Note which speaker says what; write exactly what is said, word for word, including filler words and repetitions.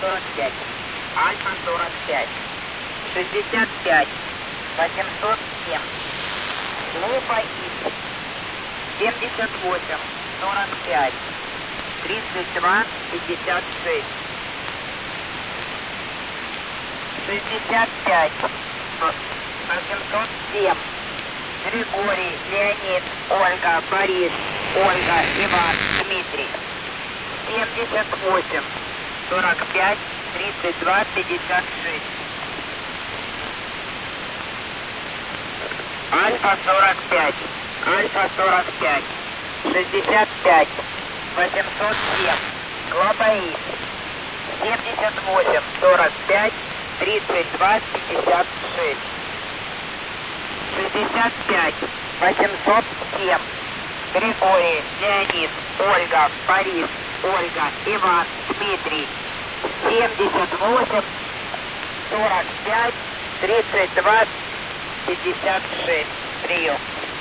Speaker 1: сорок пять. Альфа сорок пять. шестьдесят пять. восемьсот семь. Лупа Икс. семьдесят восемь. сорок пять. тридцать два. пятьдесят шесть. шестьдесят пять. восемьсот семь. Григорий, Леонид, Ольга, Борис, Ольга, Иван, Дмитрий. семьдесят восемь. сорок пять. тридцать два. пятьдесят шесть. Альфа сорок пять. Альфа сорок пять. шестьдесят пять. восемьсот семь. Глобаид. семьдесят восемь. сорок пять. тридцать два. пятьдесят шесть. шестьдесят пять. восемьсот семь. Григорий, Леонид, Ольга, Борис, Ольга, Иван, Дмитрий. семьдесят восемь. сорок пять. тридцать два. пятьдесят шесть. Прием.